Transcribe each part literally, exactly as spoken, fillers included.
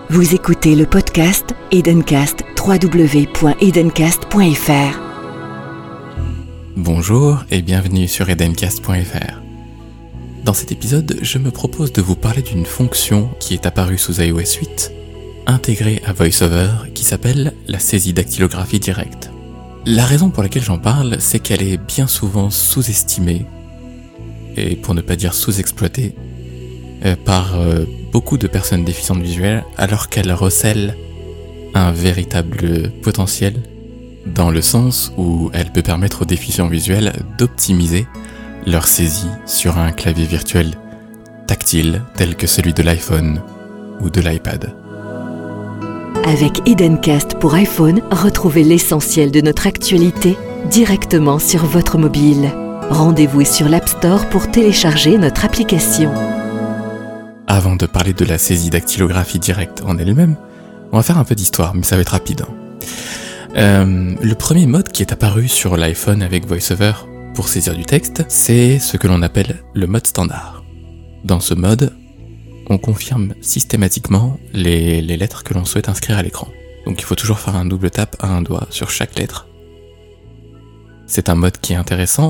Vous écoutez le podcast Edencast, w w w point edencast point f r. Bonjour et bienvenue sur edencast point f r. Dans cet épisode, je me propose de vous parler d'une fonction qui est apparue sous i O S huit, intégrée à VoiceOver, qui s'appelle la saisie dactylographie directe. La raison pour laquelle j'en parle, c'est qu'elle est bien souvent sous-estimée, et pour ne pas dire sous-exploitée, euh, par euh, beaucoup de personnes déficientes visuelles, alors qu'elle recèle un véritable potentiel, dans le sens où elle peut permettre aux déficients visuels d'optimiser leur saisie sur un clavier virtuel tactile tel que celui de l'iPhone ou de l'iPad. Avec Edencast pour iPhone, retrouvez l'essentiel de notre actualité directement sur votre mobile. Rendez-vous sur l'App Store pour télécharger notre application. Avant de parler de la saisie dactylographie directe en elle-même, on va faire un peu d'histoire, mais ça va être rapide. Hein. Euh, le premier mode qui est apparu sur l'iPhone avec VoiceOver pour saisir du texte, c'est ce que l'on appelle le mode standard. Dans ce mode, on confirme systématiquement les, les lettres que l'on souhaite inscrire à l'écran. Donc il faut toujours faire un double tap à un doigt sur chaque lettre. C'est un mode qui est intéressant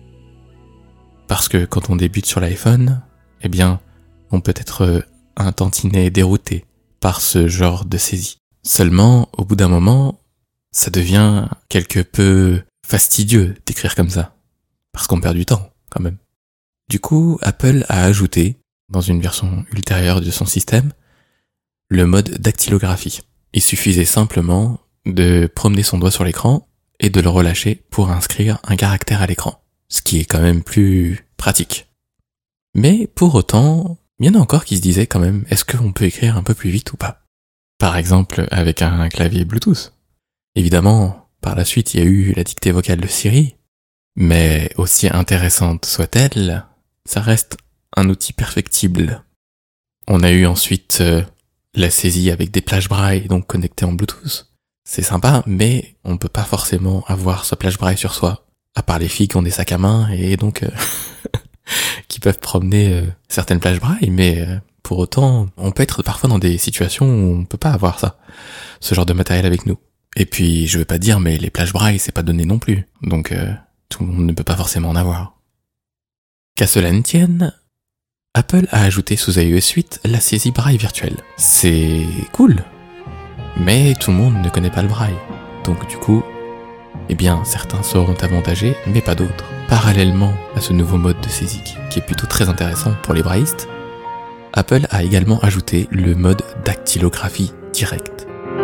parce que quand on débute sur l'iPhone, eh bien, on peut être un tantinet dérouté par ce genre de saisie. Seulement, au bout d'un moment, ça devient quelque peu fastidieux d'écrire comme ça, parce qu'on perd du temps, quand même. Du coup, Apple a ajouté, dans une version ultérieure de son système, le mode dactylographie. Il suffisait simplement de promener son doigt sur l'écran et de le relâcher pour inscrire un caractère à l'écran, ce qui est quand même plus pratique. Mais pour autant, il y en a encore qui se disaient quand même, est-ce qu'on peut écrire un peu plus vite ou pas? Par exemple, avec un clavier Bluetooth. Évidemment, par la suite, il y a eu la dictée vocale de Siri, mais aussi intéressante soit-elle, ça reste un outil perfectible. On a eu ensuite euh, la saisie avec des plages braille, donc connectées en Bluetooth. C'est sympa, mais on peut pas forcément avoir ce plage braille sur soi, à part les filles qui ont des sacs à main et donc euh, qui peuvent promener euh, certaines plages braille, mais euh, pour autant, on peut être parfois dans des situations où on peut pas avoir ça, ce genre de matériel avec nous. Et puis, je veux pas dire, mais les plages braille, c'est pas donné non plus, donc euh, tout le monde ne peut pas forcément en avoir. Qu'à cela ne tienne, Apple a ajouté sous i O S huit la saisie braille virtuelle. C'est cool, mais tout le monde ne connaît pas le braille. Donc du coup, eh bien certains seront avantagés, mais pas d'autres. Parallèlement à ce nouveau mode de saisie qui est plutôt très intéressant pour les braillistes, Apple a également ajouté le mode dactylographie directe.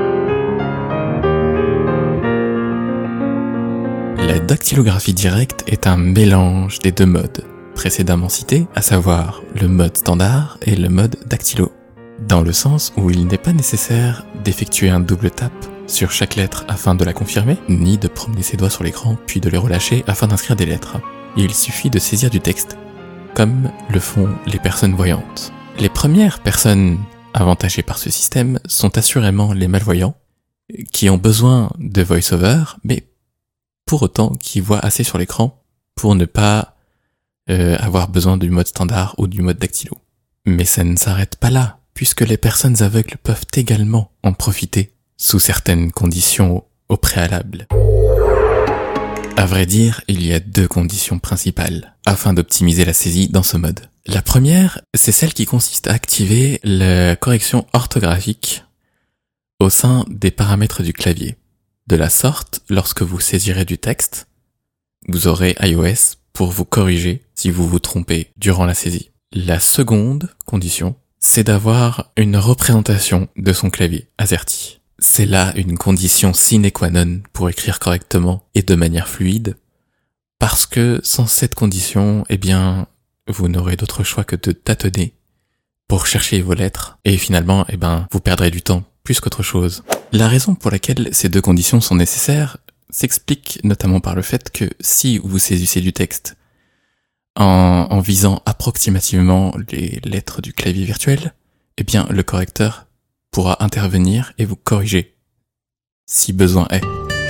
La dactylographie directe est un mélange des deux modes précédemment cités, à savoir le mode standard et le mode dactylo, dans le sens où il n'est pas nécessaire d'effectuer un double tap sur chaque lettre afin de la confirmer, ni de promener ses doigts sur l'écran puis de les relâcher afin d'inscrire des lettres. Il suffit de saisir du texte, comme le font les personnes voyantes. Les premières personnes avantagées par ce système sont assurément les malvoyants, qui ont besoin de VoiceOver, mais pour autant qui voient assez sur l'écran pour ne pas Euh, avoir besoin du mode standard ou du mode dactylo. Mais ça ne s'arrête pas là, puisque les personnes aveugles peuvent également en profiter, sous certaines conditions au préalable. À vrai dire, il y a deux conditions principales, afin d'optimiser la saisie dans ce mode. La première, c'est celle qui consiste à activer la correction orthographique au sein des paramètres du clavier. De la sorte, lorsque vous saisirez du texte, vous aurez iOS pour vous corriger si vous vous trompez durant la saisie. La seconde condition, c'est d'avoir une représentation de son clavier AZERTY. C'est là une condition sine qua non pour écrire correctement et de manière fluide, parce que sans cette condition, eh bien, vous n'aurez d'autre choix que de tâtonner pour chercher vos lettres, et finalement, eh ben, vous perdrez du temps plus qu'autre chose. La raison pour laquelle ces deux conditions sont nécessaires s'explique notamment par le fait que si vous saisissez du texte en, en visant approximativement les lettres du clavier virtuel, eh bien le correcteur pourra intervenir et vous corriger, si besoin est.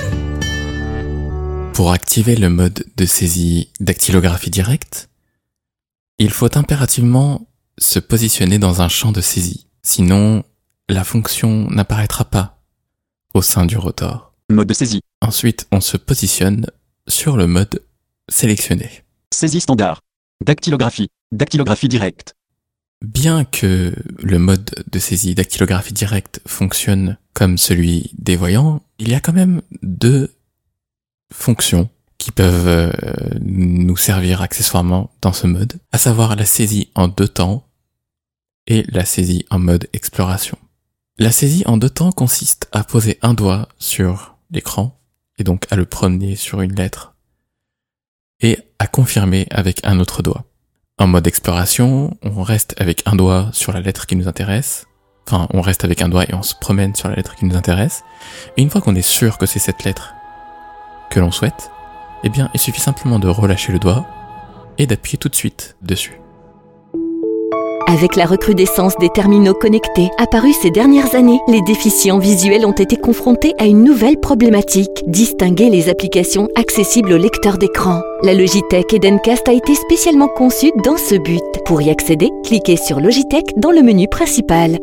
Pour activer le mode de saisie dactylographie directe, il faut impérativement se positionner dans un champ de saisie. Sinon, la fonction n'apparaîtra pas au sein du rotor. Mode de saisie. Ensuite, on se positionne sur le mode sélectionné. Saisie standard. Dactylographie. Dactylographie directe. Bien que le mode de saisie dactylographie directe fonctionne comme celui des voyants, il y a quand même deux fonctions qui peuvent euh, nous servir accessoirement dans ce mode, à savoir la saisie en deux temps et la saisie en mode exploration. La saisie en deux temps consiste à poser un doigt sur l'écran et donc à le promener sur une lettre et à confirmer avec un autre doigt. En mode exploration, on reste avec un doigt sur la lettre qui nous intéresse. Enfin, on reste avec un doigt et on se promène sur la lettre qui nous intéresse. Et une fois qu'on est sûr que c'est cette lettre que l'on souhaite, eh bien, il suffit simplement de relâcher le doigt et d'appuyer tout de suite dessus. Avec la recrudescence des terminaux connectés apparus ces dernières années, les déficients visuels ont été confrontés à une nouvelle problématique, distinguer les applications accessibles aux lecteurs d'écran. La Logitech Edencast a été spécialement conçue dans ce but. Pour y accéder, cliquez sur Logitech dans le menu principal.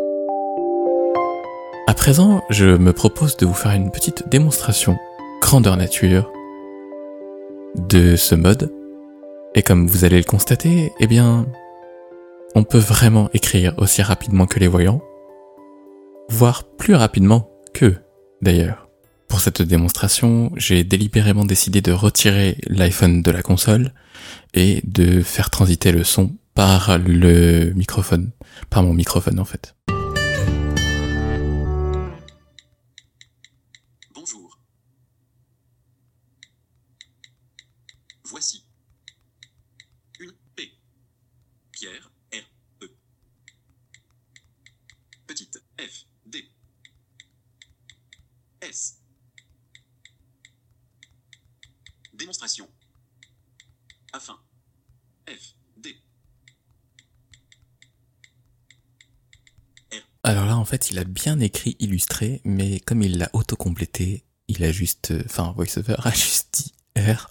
À présent, je me propose de vous faire une petite démonstration grandeur nature de ce mode. Et comme vous allez le constater, eh bien, on peut vraiment écrire aussi rapidement que les voyants, voire plus rapidement qu'eux, d'ailleurs. Pour cette démonstration, j'ai délibérément décidé de retirer l'iPhone de la console et de faire transiter le son par le microphone, par mon microphone en fait. Bonjour. Voici une P. Pierre. R, E. Petite F, D. S. Démonstration. Afin. F, D. R. Alors là, en fait, il a bien écrit illustré, mais comme il l'a auto-complété, il a juste, enfin, VoiceOver a juste dit R.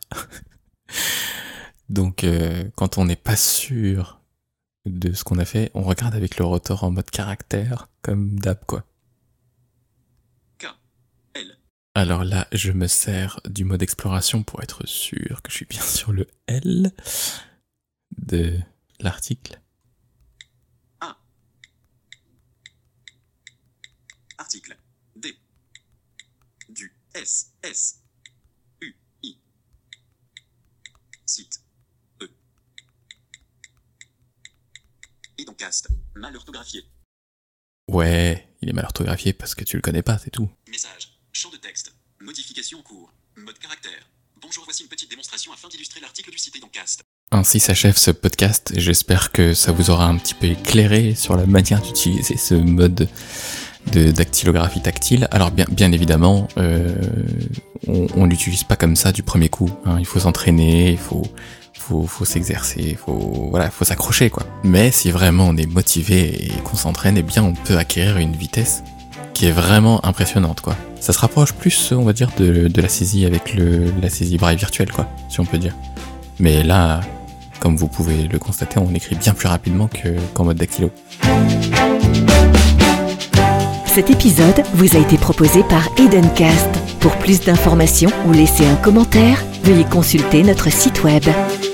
Donc, euh, quand on n'est pas sûr de ce qu'on a fait, on regarde avec le rotor en mode caractère, comme d'hab quoi. K, L. Alors là, je me sers du mode exploration pour être sûr que je suis bien sur le L de l'article. A. Article. D. Du S, S. U, I. Site. Edencast, mal orthographié. Ouais, il est mal orthographié parce que tu le connais pas, c'est tout. Message, champ de texte, modification en cours, mode caractère. Bonjour, voici une petite démonstration afin d'illustrer l'article du site Edencast. Ainsi s'achève ce podcast. J'espère que ça vous aura un petit peu éclairé sur la manière d'utiliser ce mode de dactylographie tactile. Alors bien, bien évidemment, euh, on, on l'utilise pas comme ça du premier coup. Hein. Il faut s'entraîner, il faut... Faut, faut s'exercer, faut, voilà, faut s'accrocher, quoi. Mais si vraiment on est motivé et qu'on s'entraîne, eh bien, on peut acquérir une vitesse qui est vraiment impressionnante, quoi. Ça se rapproche plus, on va dire, de, de la saisie avec le, la saisie braille virtuelle, quoi, si on peut dire. Mais là, comme vous pouvez le constater, on écrit bien plus rapidement que, qu'en mode dactylo. Cet épisode vous a été proposé par Edencast. Pour plus d'informations ou laisser un commentaire, veuillez consulter notre site web.